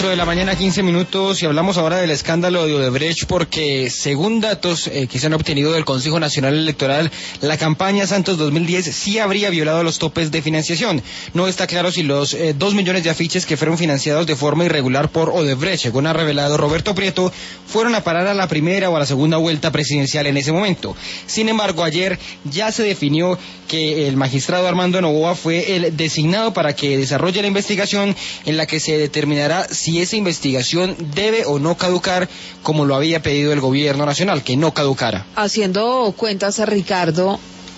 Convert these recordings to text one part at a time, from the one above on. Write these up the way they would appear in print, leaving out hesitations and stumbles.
4 de la mañana, 15 minutos, y hablamos ahora del escándalo de Odebrecht, porque según datos que se han obtenido del Consejo Nacional Electoral, la campaña Santos 2010 sí habría violado los topes de financiación. No está claro si los 2 millones de afiches que fueron financiados de forma irregular por Odebrecht, según ha revelado Roberto Prieto, fueron a parar a la primera o a la segunda vuelta presidencial en ese momento. Sin embargo, ayer ya se definió que el magistrado Armando Noboa fue el designado para que desarrolle la investigación, en la que se determinará si esa investigación debe o no caducar, como lo había pedido el gobierno nacional, que no caducara. Haciendo cuentas, Ricardo,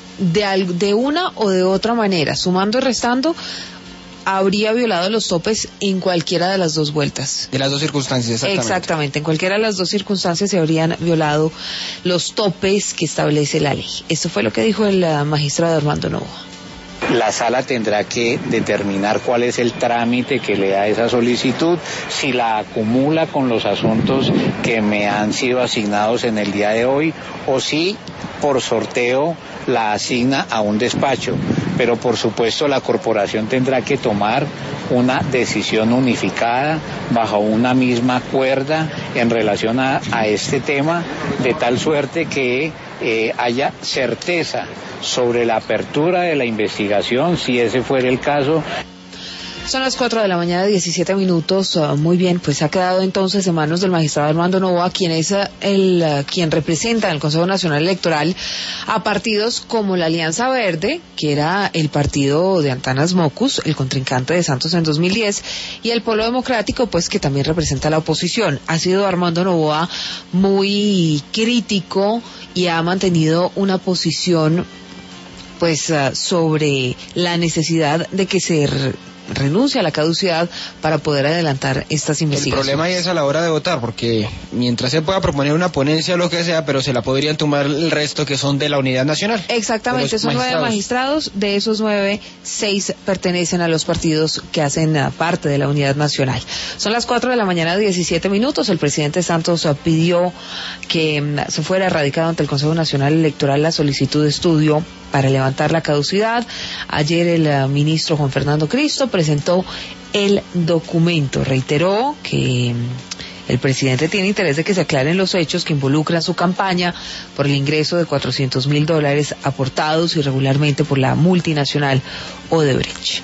de una o de otra manera, sumando y restando, habría violado los topes en cualquiera de las dos vueltas. De las dos circunstancias, exactamente. Exactamente, en cualquiera de las dos circunstancias se habrían violado los topes que establece la ley. Esto fue lo que dijo el magistrado Armando Noboa. La sala tendrá que determinar cuál es el trámite que le da esa solicitud, si la acumula con los asuntos que me han sido asignados en el día de hoy, o si por sorteo la asigna a un despacho. Pero por supuesto la corporación tendrá que tomar una decisión unificada bajo una misma cuerda en relación a este tema, de tal suerte que haya certeza sobre la apertura de la investigación, si ese fuera el caso. Son las 4 de la mañana, 17 minutos. Muy bien, pues ha quedado entonces en manos del magistrado Armando Noboa, quien es quien representa en el Consejo Nacional Electoral a partidos como la Alianza Verde, que era el partido de Antanas Mockus, el contrincante de Santos en 2010, y el Polo Democrático, pues que también representa a la oposición. Ha sido Armando Noboa muy crítico y ha mantenido una posición pues sobre la necesidad de que se renuncia a la caducidad para poder adelantar estas investigaciones. El problema es a la hora de votar, porque mientras se pueda proponer una ponencia o lo que sea, pero se la podrían tomar el resto que son de la Unidad Nacional. Exactamente, son 9 magistrados, de esos 9, 6 pertenecen a los partidos que hacen parte de la Unidad Nacional. Son las 4 de la mañana, 17 minutos, el presidente Santos pidió que se fuera radicado ante el Consejo Nacional Electoral la solicitud de estudio para levantar la caducidad. Ayer el ministro Juan Fernando Cristo presentó el documento. Reiteró que el presidente tiene interés de que se aclaren los hechos que involucran su campaña por el ingreso de $400,000 aportados irregularmente por la multinacional Odebrecht.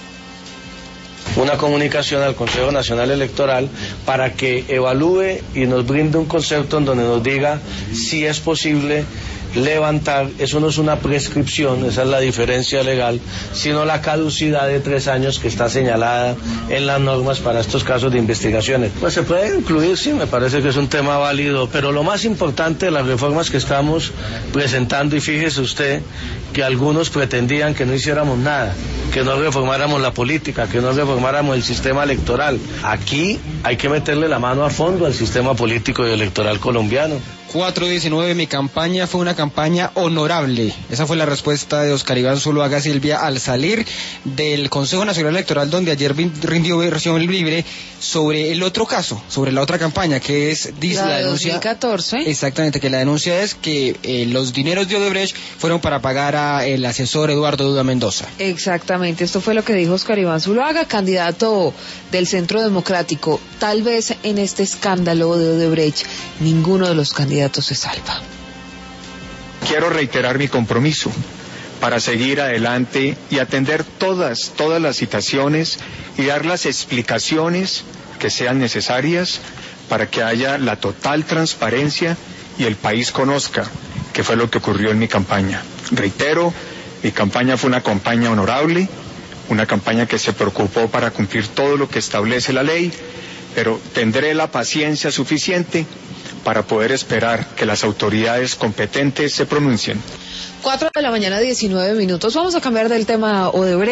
Una comunicación al Consejo Nacional Electoral para que evalúe y nos brinde un concepto en donde nos diga si es posible levantar, eso no es una prescripción, esa es la diferencia legal, sino la caducidad de 3 años que está señalada en las normas para estos casos de investigaciones. Pues se puede incluir, sí, me parece que es un tema válido, pero lo más importante de las reformas que estamos presentando, y fíjese usted que algunos pretendían que no hiciéramos nada, que no reformáramos la política, que no reformáramos el sistema electoral. Aquí hay que meterle la mano a fondo al sistema político y electoral colombiano. 419, mi campaña fue una campaña honorable. Esa fue la respuesta de Oscar Iván Zuluaga Silvia al salir del Consejo Nacional Electoral, donde ayer rindió versión libre sobre el otro caso, sobre la otra campaña, que es la denuncia 2014. Exactamente, que la denuncia es que los dineros de Odebrecht fueron para pagar a el asesor Eduardo Duda Mendoza. Exactamente, esto fue lo que dijo Oscar Iván Zuluaga, candidato del Centro Democrático. Tal vez en este escándalo de Odebrecht ninguno de los candidatos se salva. Quiero reiterar mi compromiso para seguir adelante y atender todas las citaciones y dar las explicaciones que sean necesarias para que haya la total transparencia y el país conozca qué fue lo que ocurrió en mi campaña. Reitero, mi campaña fue una campaña honorable, una campaña que se preocupó para cumplir todo lo que establece la ley, pero tendré la paciencia suficiente para poder esperar que las autoridades competentes se pronuncien. 4 de la mañana, 19 minutos. Vamos a cambiar del tema Odebrecht.